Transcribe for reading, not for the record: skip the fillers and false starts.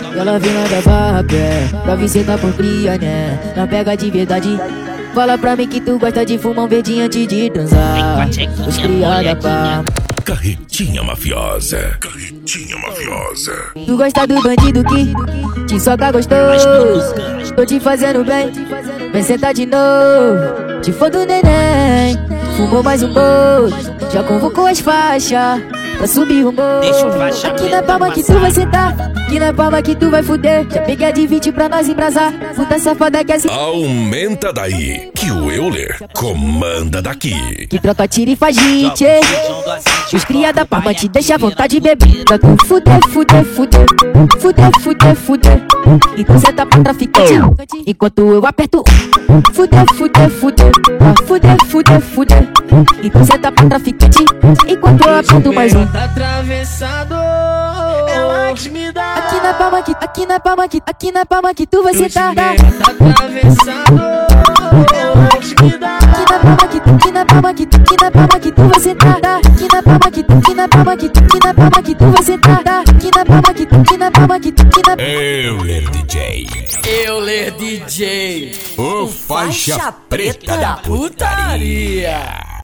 Ela vem lá da barra, pé, pra ver cê tá por cria, né? Não pega de verdade. Fala pra mim que tu gosta de fumar um verdinho antes de transar. Os criada pá. Carretinha mafiosa. Carretinha mafiosa. Tu gosta do bandido que te soca gostoso. Tô te fazendo bem, vem sentar de novo. Te for do neném, fumou mais um bolo. Já convocou as faixas pra subir o morro. Aqui na palma que tu vai sentar, aqui na palma que tu vai fuder. Já peguei de 20 pra nós embrasar. Puta safada que assim. Aumenta daí, que o Euler comanda daqui. Que troca tira e faz hit, hein? Os cria da palma te deixa à vontade de beber. Pra tu fuder, fuder, fuder. Fuder, fuder, fuder. Então cê tá pra traficante enquanto eu aperto. Fuder, fuder, fuder. Fuder, fuder, fuder. Então cê tá pra traficante enquanto eu aperto mais um. Tá atravessado, ela que me dá. Aqui na palma que, aqui na palma que, aqui na palma que tu vai sentar. Tá atravessado, ela que me dá. Aqui na palma que, aqui na palma que, aqui na palma que tu vai sentar. Aqui na palma que, aqui na palma que, aqui na palma que tu vai sentar. Aqui na palma que, aqui na palma que, aqui na. Euler DJ. Euler DJ, O faixa preta da putaria.